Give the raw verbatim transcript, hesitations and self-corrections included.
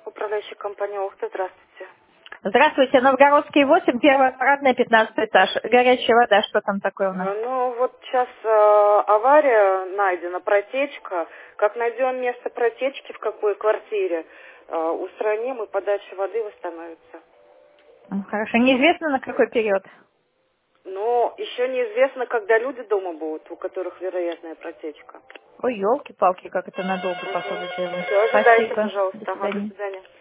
управляющая компания «Ухта». Здравствуйте. Здравствуйте, Новгородский восемь, первая парадная, пятнадцатый этаж. Горячая вода, что там такое у нас? Э, Ну, вот сейчас э, авария найдена, протечка. Как найдем место протечки, в какой квартире, э, устраним, и подача воды восстановится. М, Хорошо, неизвестно на какой период? Но еще неизвестно, когда люди дома будут, у которых вероятная протечка. Ой, елки-палки, как это надолго, Угу. походу, делают. Все, ожидайте, Спасибо, до пожалуйста. Ага, до свидания. свидания.